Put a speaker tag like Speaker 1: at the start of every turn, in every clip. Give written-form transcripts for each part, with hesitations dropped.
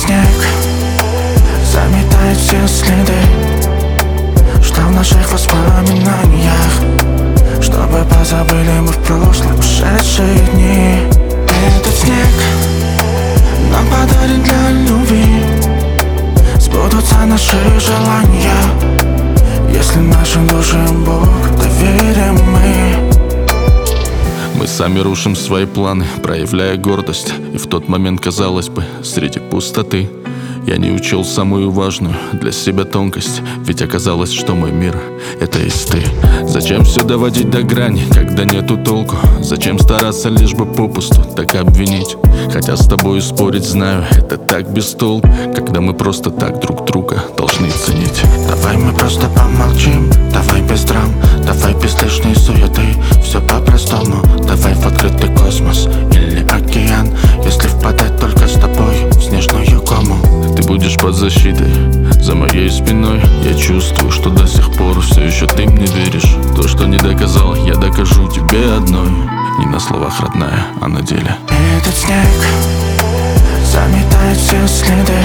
Speaker 1: снег заметает все следы, что в наших воспоминаниях, чтобы позабыли мы в прошлом ушедшие дни. Этот снег нам подарен для любви, сбудутся наши желания, если нашим души Бог доверим мы.
Speaker 2: Мы сами рушим свои планы, проявляя гордость. И в тот момент, казалось бы, среди пустоты я не учел самую важную для себя тонкость. Ведь оказалось, что мой мир — это есть ты. Зачем все доводить до грани, когда нету толку? Зачем стараться лишь бы попусту так обвинить? Хотя с тобой спорить знаю, это так без толку, когда мы просто так друг друга должны ценить.
Speaker 1: Давай мы просто помолчим, давай без драм, давай без лишней суеты, все по-простому. Давай в открытый космос или океан, если впадать только с тобой в снежную кому.
Speaker 2: Ты будешь под защитой, за моей спиной. Я чувствую, что до сих пор все еще ты мне веришь. То, что не доказал, я докажу тебе одной. Не на словах, родная, а на деле.
Speaker 1: Этот снег заметает все следы,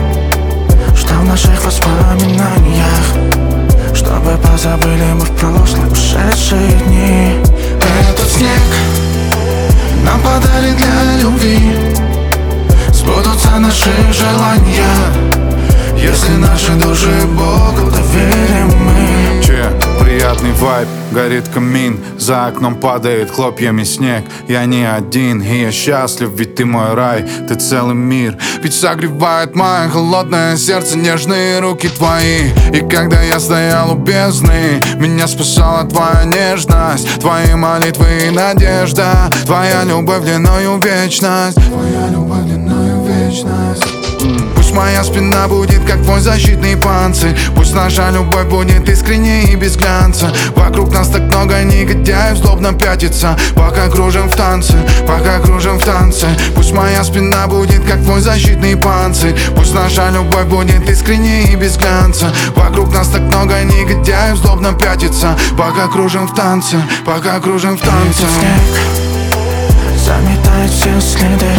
Speaker 1: что в наших воспоминаниях, чтобы позабыли мы в прошлом ушедшие дни. Этот снег нам подарен для любви, сбудутся наши желания, если наши души Богу доверим мы.
Speaker 3: Приятный вайб, горит камин, за окном падает хлопьями снег. Я не один, и я счастлив, ведь ты мой рай, ты целый мир. Ведь согревает мое холодное сердце нежные руки твои. И когда я стоял у бездны, меня спасала твоя нежность, твои молитвы и надежда, твоя любовь длиною вечность, твоя любовь длиною вечность. Пусть моя спина будет как твой защитный панцирь, пусть наша любовь будет искренней и без глянца. Вокруг нас так много негодяев злобно пятится, пока кружим в танце, пока кружим в танце. Пусть моя спина будет как твой защитный панцирь, пусть наша любовь будет искренней и без глянца. Вокруг нас так много негодяев злобно пятится, пока кружим в танце, пока кружим в танце.
Speaker 1: Снег заметает все следы,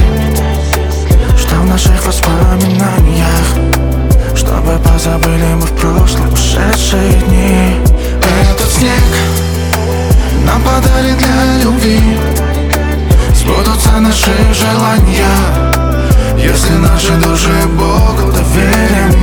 Speaker 1: что в наших воспоминаниях, чтобы позабыли мы в прошлом ушедшие дни. Этот снег нам подарен для любви, сбудутся наши желания, если наши души Богу доверим